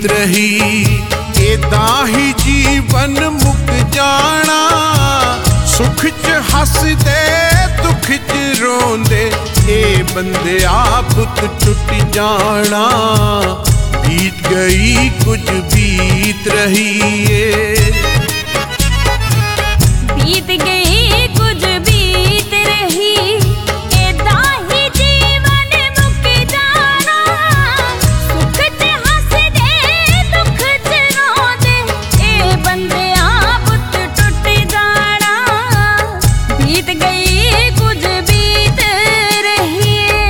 बीत रही। एदा ही जीवन मुक जाना, सुख च हसदे दुख च रोंदे। ए बंदिया पुत टुट जाना, बीत गई कुछ बीत रही है। बीत गई कुछ बीत रही, एदा ही जीवन मुक जाना, सुख च हसदे दुख च रोंदे। ए बंदिया पुत टुट जाना, बीत गई कुछ बीत रही।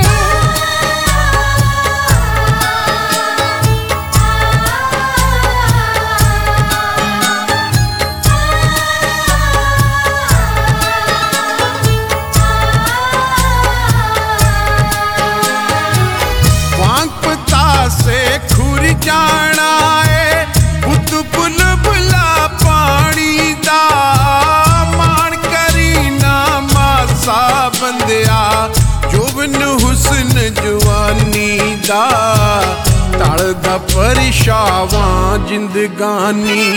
से खुर जाना है पुत बुलबुला पानी दा, मान करी ना मासा बंदिया जुबन हुस्न जवानी दा। टलदा परिशावां जिंदगानी,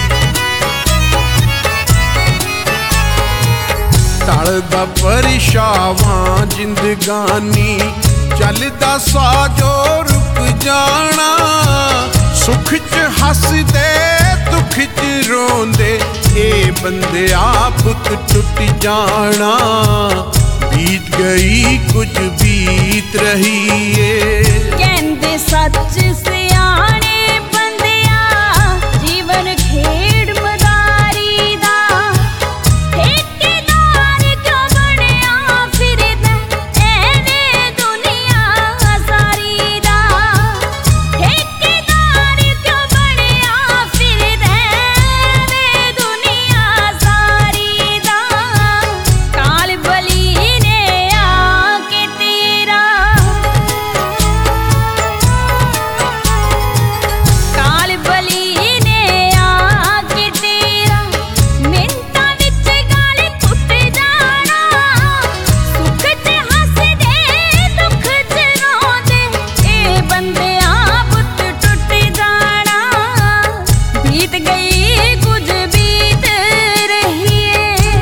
टलदा परिशावां जिंदगानी। चलदा साजो रुक जाना, सुख च हसदे दुख च रोंदे। ए बंदिया पुत टुट जाना, बीत गई कुछ बीत रही है। कहंदे सच सियाने बंदिया, जीवन खेड़ मदारी दा। ठेकेदार क्यों बनिया फिरदा एवें दुनिया सारी दा। ठेकेदार क्यों बनिया फिरदा एवें दुनिया सारी दा। काल बली ने आके तेरा, काल बली ने आके तेरा, मिंटां विच गल टुट जाना, सुख च हसदे दुख च रोंदे। ए बंदिया पुत टुट जाना, बीत गई कुछ बीत रही है।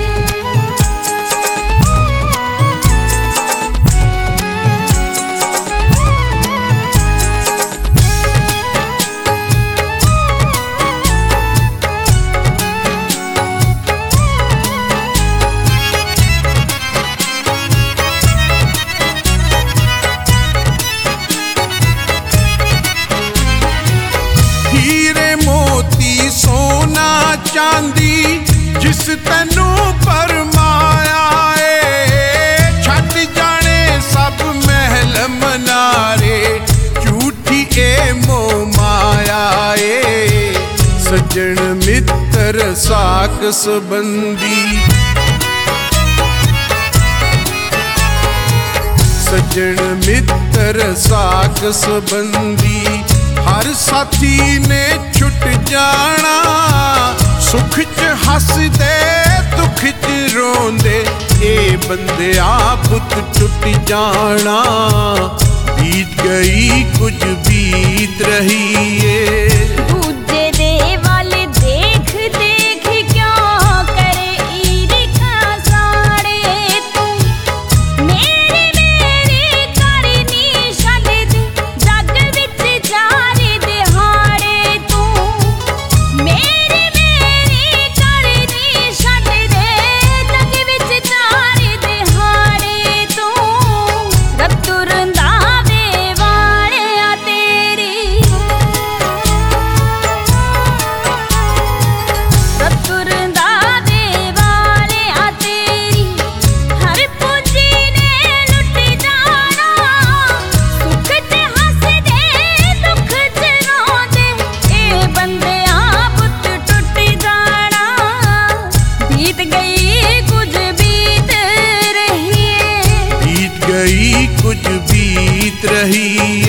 हीरे मोती सोना चांदी जिस तैनू परमाया ए, छट जाने सब महल मनारे, झूठी ए मोह माया ए। सज्जन मित्र साक संबंधी, सज्जन मित्र साक संबंधी। हर साथी ने छुट जाना, सुख च हसदे दुख च रोंदे। ए बंदिया पुत टुट जाना, बीत गई कुछ बीत रही है। दूजे दे वाले देख देख क्यों करे ईर्खा साड़े तू। मेरी मेरी करनी छड्ड दे, जग विच चारे दिहाड़े तू। मेरी मेरी करनी छड्ड दे, जग विच चारे दिहाड़े तू। रब रंधावे वालिया तेरी, कुछ बीत रही।